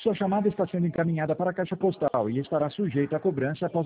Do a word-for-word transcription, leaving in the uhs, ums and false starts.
Sua chamada está sendo encaminhada para a caixa postal e estará sujeita a cobrança após